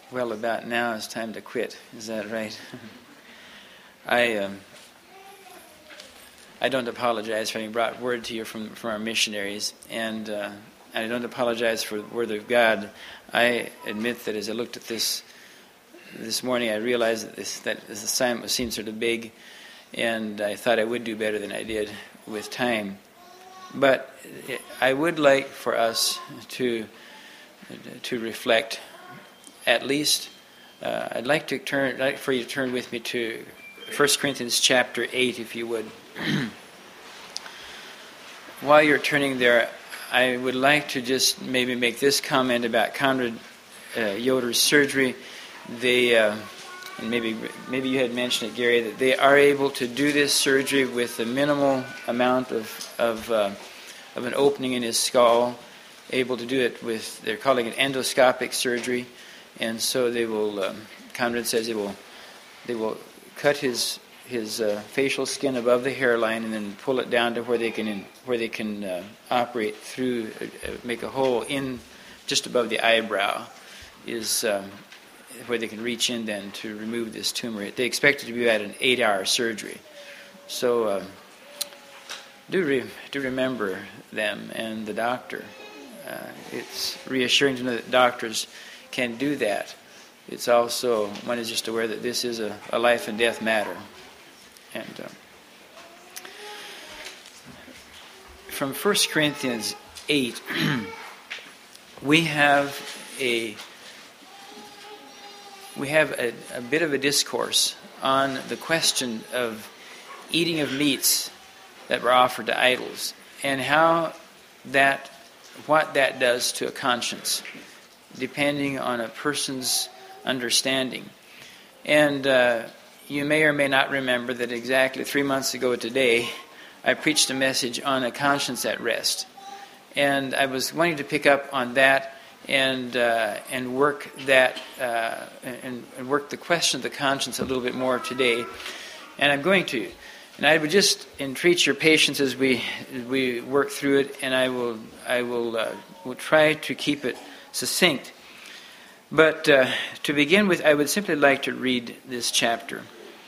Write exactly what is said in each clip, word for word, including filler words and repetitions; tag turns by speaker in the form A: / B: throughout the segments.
A: well, about now it's time to quit. Is that right? I um, I don't apologize for having brought word to you from, from our missionaries, and uh, I don't apologize for the Word of God. I admit that as I looked at this this morning, I realized that this that this assignment seemed sort of big, and I thought I would do better than I did with time. But I would like for us to to reflect. At least, uh, I'd like to turn. I'd like for you to turn with me to First Corinthians chapter eight, if you would. While you're turning there, I would like to just maybe make this comment about Conrad uh, Yoder's surgery. They, uh, and maybe maybe you had mentioned it, Gary, that they are able to do this surgery with a minimal amount of of, uh, of an opening in his skull. Able to do it with, they're calling it endoscopic surgery. And so they will. Um, Conrad says they will. They will cut his his uh, facial skin above the hairline and then pull it down to where they can in, where they can uh, operate through, uh, make a hole in just above the eyebrow, is um, where they can reach in then to remove this tumor. They expect it to be at an eight-hour surgery. So um, do re- do remember them and the doctor. Uh, it's reassuring to know that doctors can do that. It's also, one is just aware that this is a, a life and death matter. And uh, from First Corinthians eight, we have a we have a, a bit of a discourse on the question of eating of meats that were offered to idols, and how that what that does to a conscience, depending on a person's understanding. And uh, you may or may not remember that exactly three months ago today, I preached a message on a conscience at rest. And I was wanting to pick up on that and uh, and work that uh, and, and work the question of the conscience a little bit more today. And I'm going to. And I would just entreat your patience as we as we work through it, and I will I will uh, will try to keep it succinct. But uh, to begin with, I would simply like to read this chapter.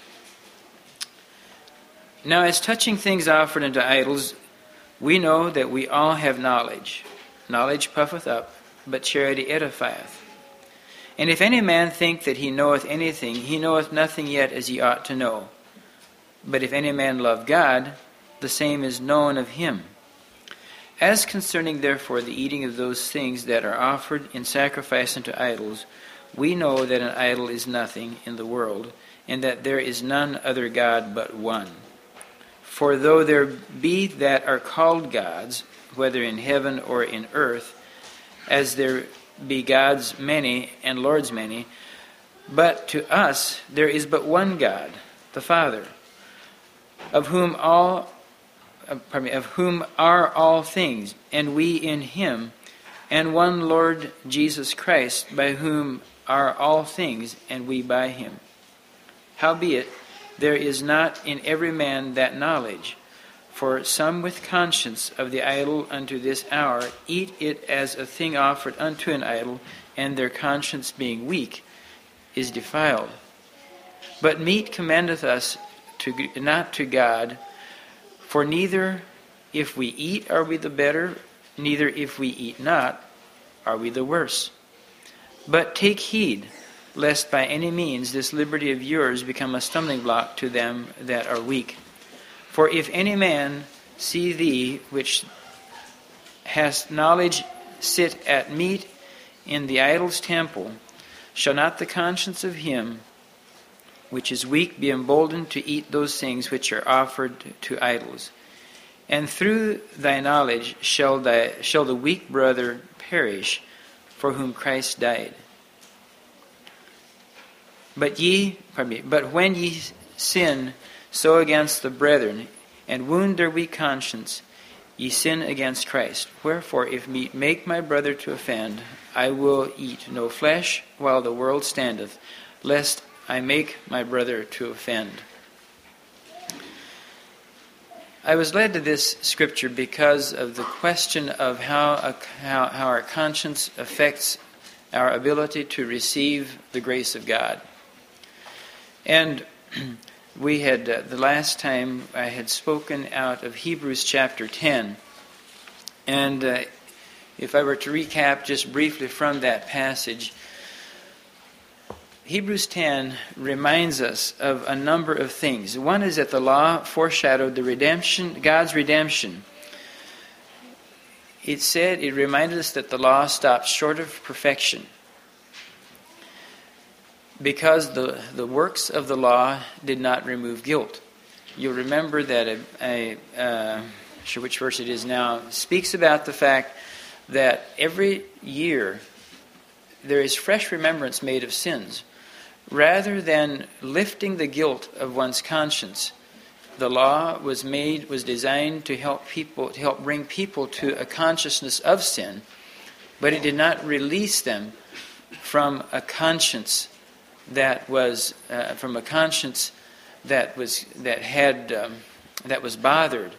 A: Now, as touching things offered unto idols, we know that we all have knowledge. Knowledge puffeth up, but charity edifieth. And if any man think that he knoweth anything, he knoweth nothing yet as he ought to know. But if any man love God, the same is known of him. As concerning therefore the eating of those things that are offered in sacrifice unto idols, we know that an idol is nothing in the world, and that there is none other God but one. For though there be that are called gods, whether in heaven or in earth, as there be gods many and lords many, but to us there is but one God, the Father, of whom all, uh, pardon me, of whom are all things, and we in him, and one Lord Jesus Christ, by whom are all things, and we by him. Howbeit, there is not in every man that knowledge, for some with conscience of the idol unto this hour eat it as a thing offered unto an idol, and their conscience being weak is defiled. But meat commendeth us to not to God, for neither if we eat are we the better, neither if we eat not are we the worse. But take heed, lest by any means this liberty of yours become a stumbling block to them that are weak. For if any man see thee, which hast knowledge, sit at meat in the idol's temple, shall not the conscience of him which is weak be emboldened to eat those things which are offered to idols? And through thy knowledge shall thy shall the weak brother perish, for whom Christ died. But ye, pardon me, but when ye sin so against the brethren, and wound their weak conscience, ye sin against Christ. Wherefore, if meat make my brother to offend, I will eat no flesh while the world standeth, lest I make my brother to offend. I was led to this scripture because of the question of how a, how, how our conscience affects our ability to receive the grace of God. And we had, uh, the last time I had spoken out of Hebrews chapter ten. And uh, if I were to recap just briefly from that passage, Hebrews ten reminds us of a number of things. One is that the law foreshadowed the redemption, God's redemption. It said, it reminded us that the law stopped short of perfection, because the, the works of the law did not remove guilt. You'll remember that a, a uh, I'm not sure which verse it is now, speaks about the fact that every year there is fresh remembrance made of sins. Rather than lifting the guilt of one's conscience, the law was made, was designed to help people, to help bring people to a consciousness of sin, but it did not release them from a conscience that was uh, from a conscience that was that had um, that was bothered.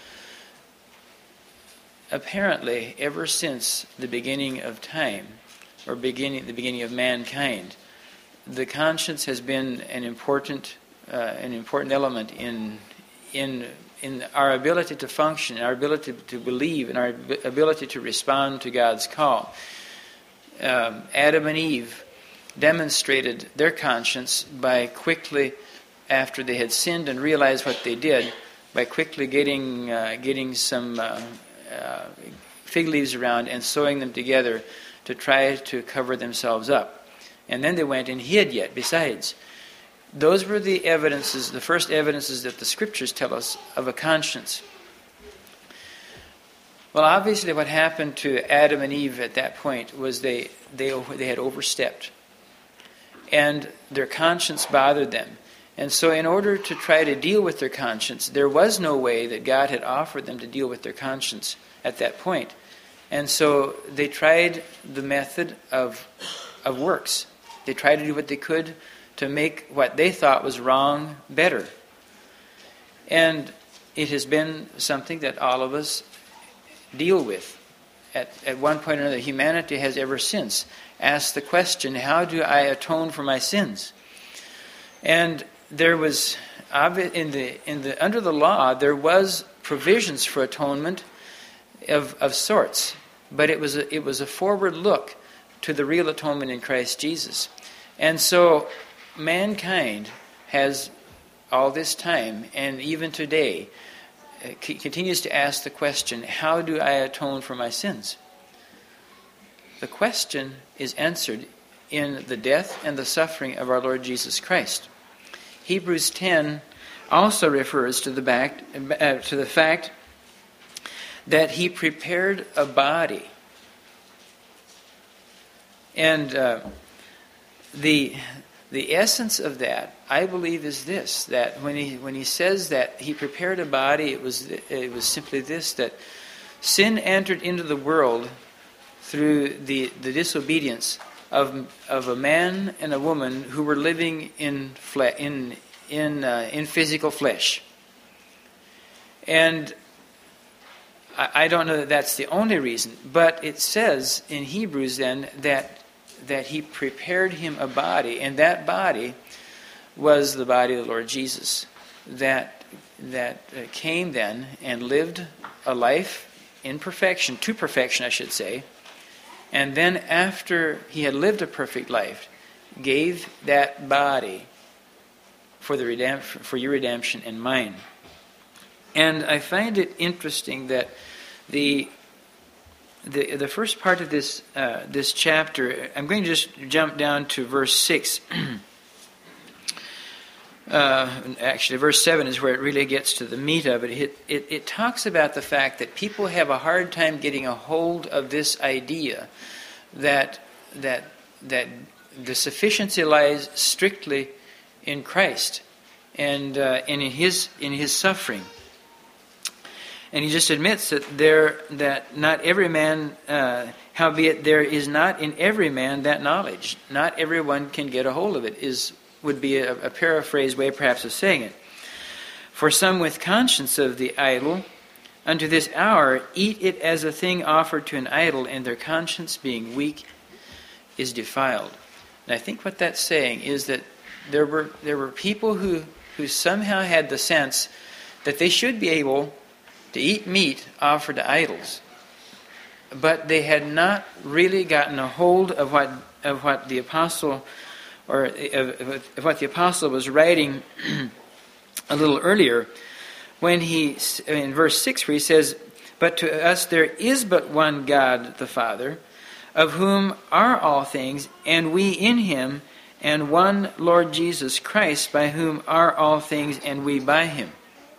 A: Apparently, ever since the beginning of time, or beginning the beginning of mankind, the conscience has been an important uh, an important element in in in our ability to function, our ability to believe, and our ability to respond to God's call. Um, Adam and Eve demonstrated their conscience by quickly, after they had sinned and realized what they did, by quickly getting uh, getting some uh, uh, fig leaves around and sewing them together to try to cover themselves up. And then they went and hid yet besides. Those were the evidences, the first evidences that the Scriptures tell us of a conscience. Well, obviously what happened to Adam and Eve at that point was they they they had overstepped. And their conscience bothered them. And so in order to try to deal with their conscience, there was no way that God had offered them to deal with their conscience at that point. And so they tried the method of of works. They tried to do what they could to make what they thought was wrong better. And it has been something that all of us deal with. At, at one point or another, humanity has ever since asked the question, how do I atone for my sins? And there was, in the in the under the law, there was provisions for atonement of of sorts, but it was a, it was a forward look to the real atonement in Christ Jesus. And so mankind has all this time, and even today, uh, c- continues to ask the question, how do I atone for my sins? The question is answered in the death and the suffering of our Lord Jesus Christ. Hebrews ten also refers to the, back, uh, to the fact that He prepared a body. And uh, the the essence of that, I believe, is this: that when he when he says that He prepared a body, it was it was simply this: that sin entered into the world through the, the disobedience of of a man and a woman who were living in fle- in in uh, in physical flesh. And I, I don't know that that's the only reason, but it says in Hebrews then that that He prepared him a body, and that body was the body of the Lord Jesus, that that uh, came then and lived a life in perfection, to perfection, I should say. And then after He had lived a perfect life, gave that body for the redemption, for your redemption and mine. And I find it interesting that the the the first part of this uh, this chapter, I'm going to just jump down to verse six. uh, actually, verse seven is where it really gets to the meat of it. It, it. It talks about the fact that people have a hard time getting a hold of this idea that that that the sufficiency lies strictly in Christ and uh, and in His in His suffering. And he just admits that there that not every man, uh, howbeit there is not in every man that knowledge. Not everyone can get a hold of it, is would be a, a paraphrased way perhaps of saying it. For some with conscience of the idol, unto this hour eat it as a thing offered to an idol, and their conscience being weak is defiled. And I think what that's saying is that there were there were people who, who somehow had the sense that they should be able to eat meat offered to idols, but they had not really gotten a hold of what of what the apostle or of, of what the apostle was writing a little earlier, when he in verse six where he says, "But to us there is but one God, the Father, of whom are all things, and we in him, and one Lord Jesus Christ, by whom are all things, and we by him."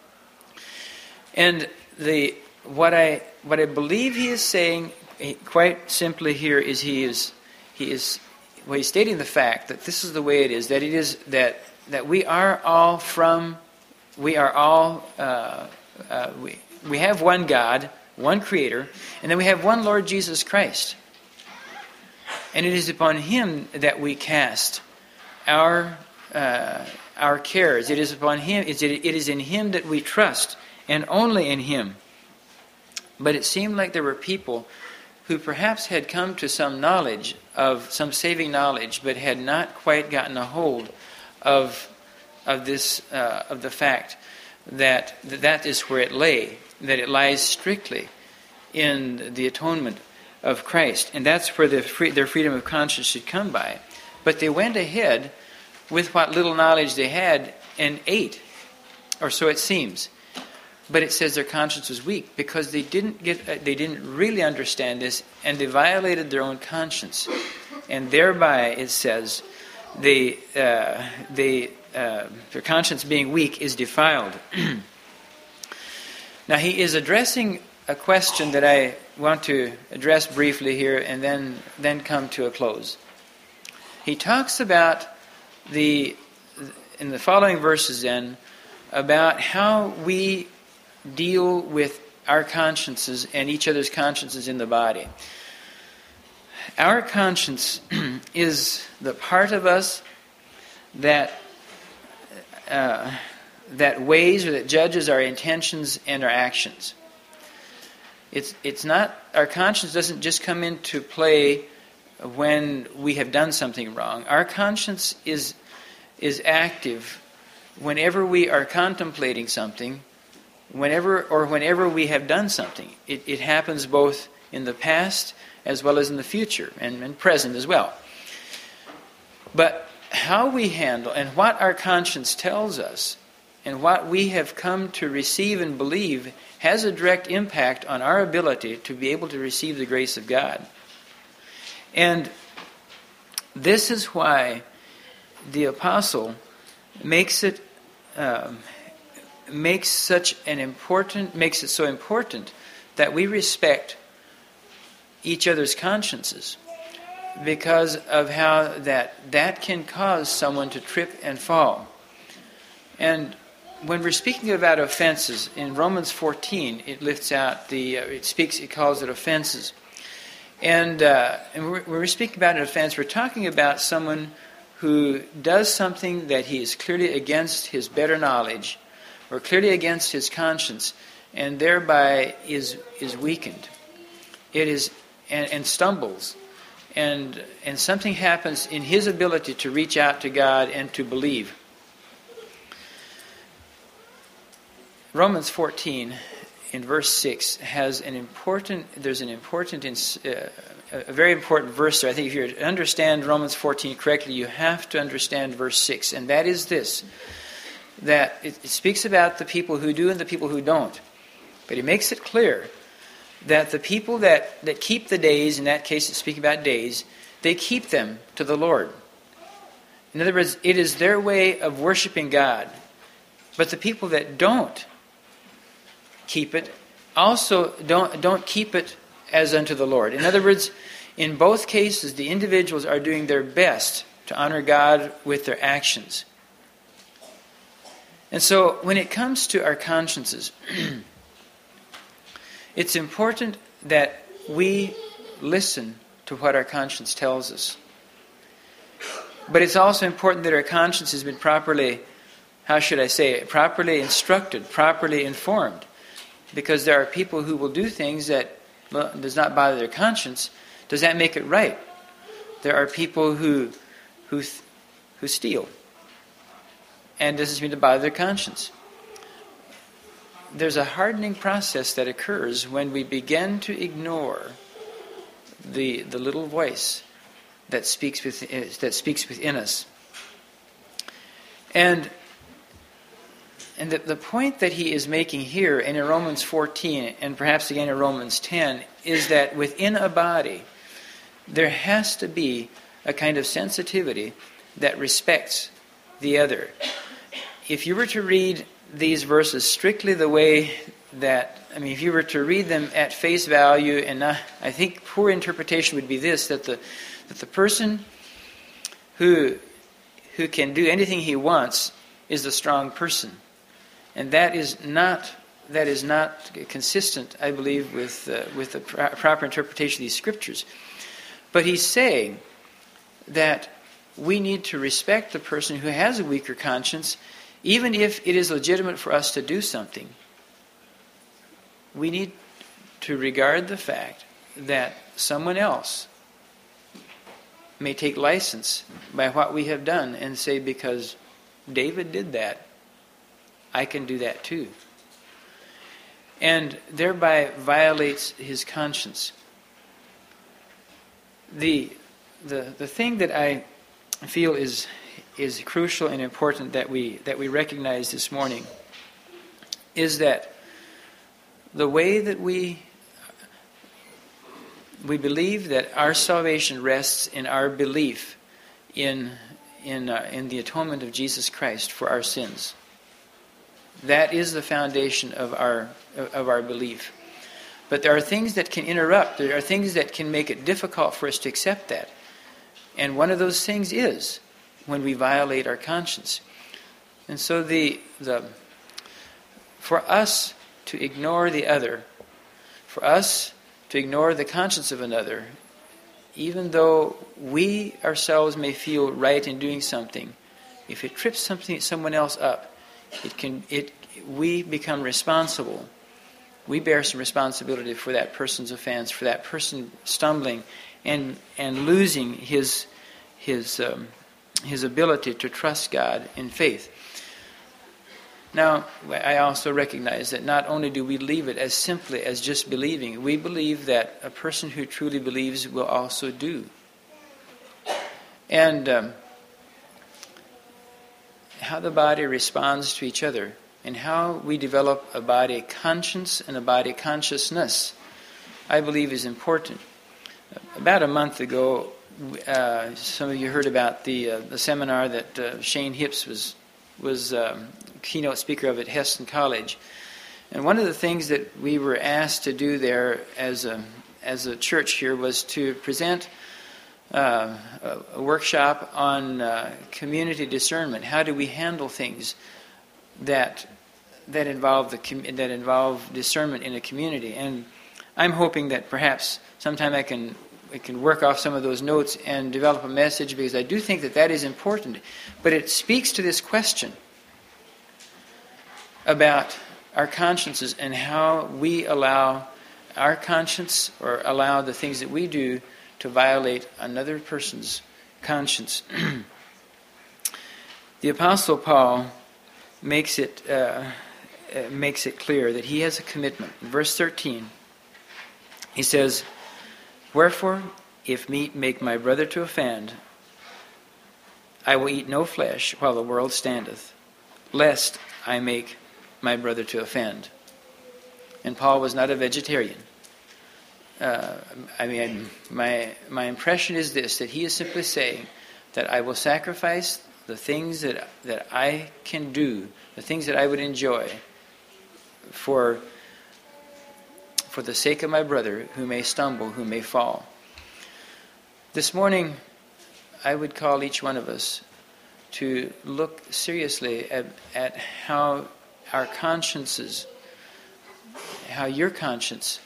A: And the what I what I believe he is saying quite simply here is he is he is well, he's stating the fact that this is the way it is, that it is that that we are all from we are all uh, uh, we we have one God, one Creator, and then we have one Lord Jesus Christ. And it is upon him that we cast our uh, our cares. It is upon him. It is in him that we trust, and only in him. But it seemed like there were people who perhaps had come to some knowledge of some saving knowledge, but had not quite gotten a hold of of this uh, of the fact that that is where it lay. That it lies strictly in the atonement of Christ, and that's where the free, their freedom of conscience should come by. But they went ahead with what little knowledge they had and ate, or so it seems. But it says their conscience was weak because they didn't get, they didn't really understand this, and they violated their own conscience, and thereby it says they, uh, they, uh, their conscience being weak is defiled. Now he is addressing a question that I want to address briefly here and then then come to a close. He talks about the in the following verses then about how we deal with our consciences and each other's consciences in the body. Our conscience is the part of us that uh, that weighs or that judges our intentions and our actions. It's it's not, our conscience doesn't just come into play when we have done something wrong. Our conscience is is active whenever we are contemplating something, whenever or whenever we have done something. It, it happens both in the past as well as in the future and, and present as well. But how we handle and what our conscience tells us and what we have come to receive and believe has a direct impact on our ability to be able to receive the grace of God. And this is why the apostle makes it um, makes such an important makes it so important that we respect each other's consciences, because of how that that can cause someone to trip and fall. And when we're speaking about offenses, in Romans fourteen, it lifts out the, uh, it speaks, it calls it offenses. And, uh, and when we're speaking about an offense, we're talking about someone who does something that he is clearly against his better knowledge, or clearly against his conscience, and thereby is is weakened. It is, and, and stumbles. And, and something happens in his ability to reach out to God and to believe. Romans fourteen, in verse six, has an important, there's an important, uh, a very important verse there. I think if you understand Romans fourteen correctly, you have to understand verse six. And that is this, that it, it speaks about the people who do and the people who don't. But he makes it clear that the people that, that keep the days, in that case it's speaking about days, they keep them to the Lord. In other words, it is their way of worshiping God. But the people that don't keep it also don't don't keep it as unto the Lord. In other words, in both cases, the individuals are doing their best to honor God with their actions. And so when it comes to our consciences, it's important that we listen to what our conscience tells us. But it's also important that our conscience has been properly, how should I say it, properly instructed, properly informed. Because there are people who will do things that well, does not bother their conscience. Does that make it right? There are people who who who steal, and doesn't seem to bother their conscience. There's a hardening process that occurs when we begin to ignore the the little voice that speaks within, that speaks within us. And and the, the point that he is making here and in Romans fourteen, and perhaps again in Romans ten, is that within a body there has to be a kind of sensitivity that respects the other. If you were to read these verses strictly the way that, I mean, if you were to read them at face value, and not, I think poor interpretation would be this, that the that the person who who can do anything he wants is the strong person. And that is not that is not consistent, I believe, with uh, with the pro- proper interpretation of these scriptures. But he's saying that we need to respect the person who has a weaker conscience, even if it is legitimate for us to do something. We need to regard the fact that someone else may take license by what we have done and say, because David did that, I can do that too. And thereby violates his conscience. The the the thing that I feel is is crucial and important that we that we recognize this morning is that the way that we we believe that our salvation rests in our belief in in uh, in the atonement of Jesus Christ for our sins. That is the foundation of our of our belief. But there are things that can interrupt. There are things that can make it difficult for us to accept that. And one of those things is when we violate our conscience. And so the the for us to ignore the other, for us to ignore the conscience of another, even though we ourselves may feel right in doing something, if it trips something someone else up, it can it we become responsible. We bear some responsibility for that person's offense, for that person stumbling and and losing his his um, his ability to trust God in faith. Now, I also recognize that not only do we leave it as simply as just believing, we believe that a person who truly believes will also do. And um, how the body responds to each other, and how we develop a body conscience and a body consciousness, I believe is important. About a month ago, uh, some of you heard about the uh, the seminar that uh, Shane Hips was was um, keynote speaker of at Heston College, and one of the things that we were asked to do there as a as a church here was to present uh, a, a workshop on uh, community discernment. How do we handle things that that involve the that involve discernment in a community? And I'm hoping that perhaps sometime I can I can work off some of those notes and develop a message, because I do think that that is important. But it speaks to this question about our consciences and how we allow our conscience, or allow the things that we do, to violate another person's conscience. The Apostle Paul makes it uh, uh, makes it clear that he has a commitment. In verse thirteen, he says, "Wherefore, if meat make my brother to offend, I will eat no flesh while the world standeth, lest I make my brother to offend." And Paul was not a vegetarian. Uh, I mean, my my impression is this, that he is simply saying that I will sacrifice the things that that I can do, the things that I would enjoy, for for the sake of my brother who may stumble, who may fall. This morning, I would call each one of us to look seriously at, at how our consciences, how your conscience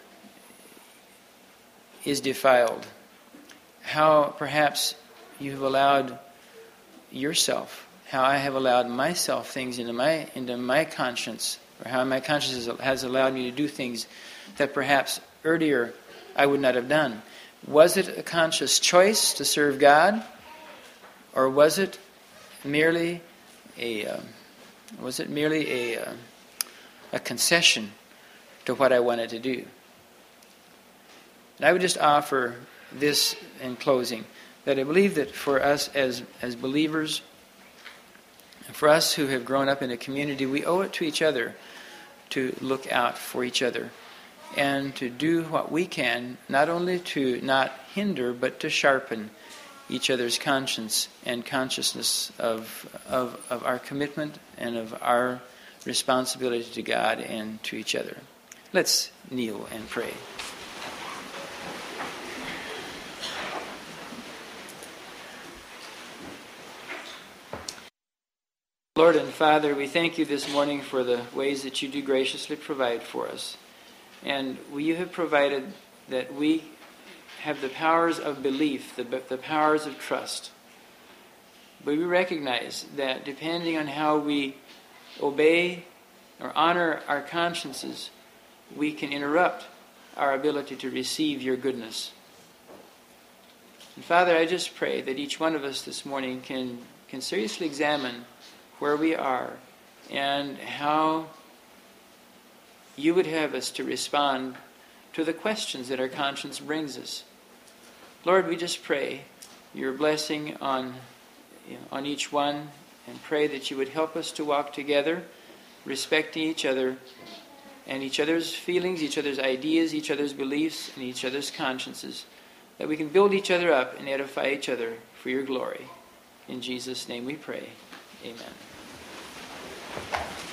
A: is defiled, how perhaps you have allowed yourself, how I have allowed myself things into my into my conscience, or how my conscience has allowed me to do things that perhaps earlier I would not have done. Was it a conscious choice to serve God, or was it merely a uh, was it merely a uh, a concession to what I wanted to do? And I would just offer this in closing, that I believe that for us as as believers, for us who have grown up in a community, we owe it to each other to look out for each other and to do what we can, not only to not hinder, but to sharpen each other's conscience and consciousness of, of, of our commitment and of our responsibility to God and to each other. Let's kneel and pray. Lord and Father, we thank you this morning for the ways that you do graciously provide for us. And you have provided that we have the powers of belief, the, the powers of trust. But we recognize that depending on how we obey or honor our consciences, we can interrupt our ability to receive your goodness. And Father, I just pray that each one of us this morning can, can seriously examine where we are and how you would have us to respond to the questions that our conscience brings us. Lord, we just pray your blessing on, you know, on each one, and pray that you would help us to walk together, respecting each other and each other's feelings, each other's ideas, each other's beliefs, and each other's consciences, that we can build each other up and edify each other for your glory. In Jesus' name we pray. Amen.